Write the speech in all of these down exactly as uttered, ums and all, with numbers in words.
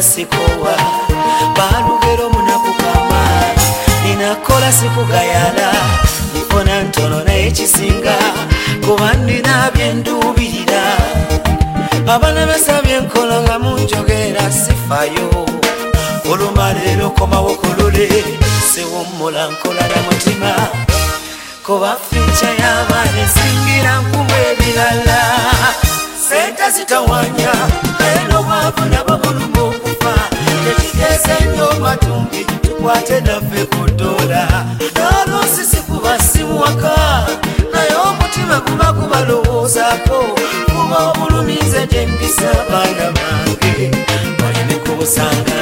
sikowa balugero munakukama ninakola sikugayala nifona ntono naye kisinga kuba nina byendubirira abana besabye nkola nga munjogera sifayo olumalero komawo kulule sewummula nkola na mutima kuba ficha y'abaana esingira nkumu ebirala sente zitawanya eno bwavu nabo bulumu okufa tekigeze nnyo matumbi tukwate naffe ku dola n'oluusi sikuba simuwaka naye omutima guba gubalowoozaako kuba obulumize gye mpisa abaana bange baleme kubusanga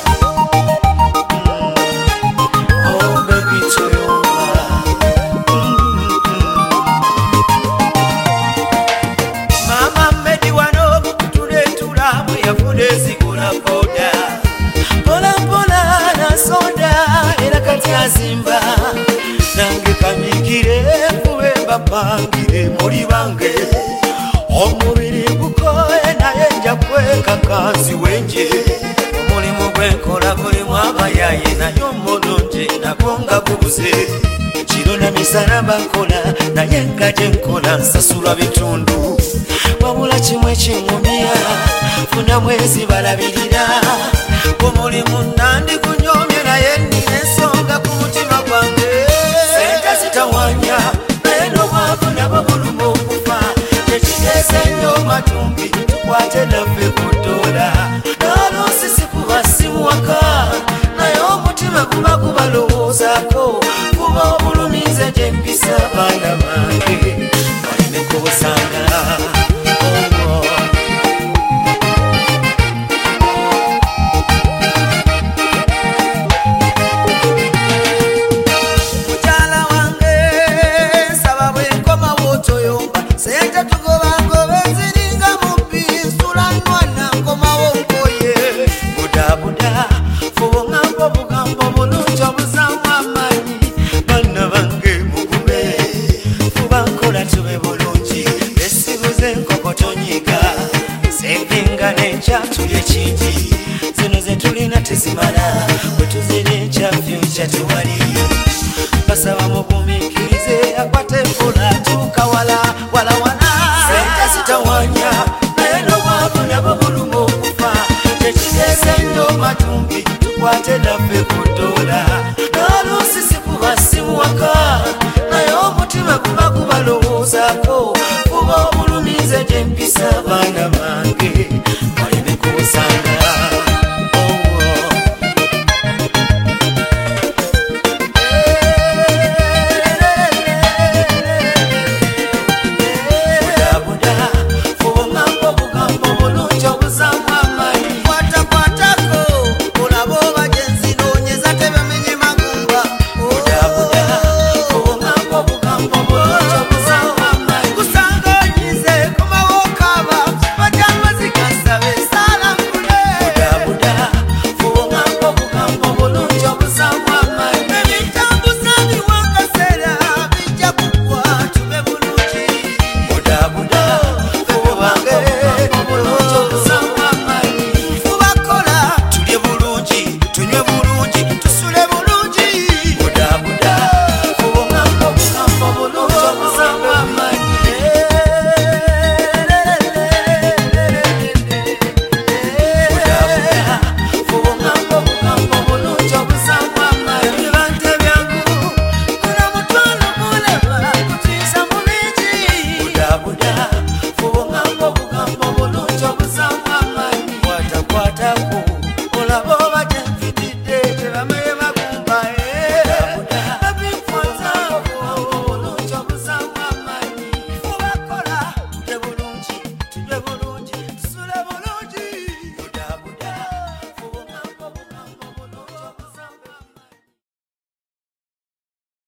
Zimba nange kamikire kuwe babangire muri bange omubiri gukoye naye nja kweka kanzi wenje omulimu gwenkola guli mwabayaye nayo mulungi nagonga gubuze kiro na misana bakola naye nga gye nkola nsasula bitundu wabula kimwe kingumya funa mwezi balabirira omulimu nandi kunyomye naye nina ensonga ku mutima gwange sente zitawanya eno bwavu nabo bulumu okufa tekigeze nnyo matumbi tukwate naffe ku dola n'oluusi sikuba simuwaka naye omutima guba gubalowoozaako kuba obulumize gye mpisa abaana bange baleme kubusanga Tulye kingi zino ze tulina tezimala bwetuzire ekya fyuca tewali basaba mugumikirize akwate enkola tuuka wala wala wala sente zitawanya naye n'obwavu nabo bulumu okufa tekigeze nnyo matumbi tukwate naffe ku dola n'oluusi sikuba simuwaka naye omutima guba gubalowoozaako kuba obulumize gye mpisa abaana bange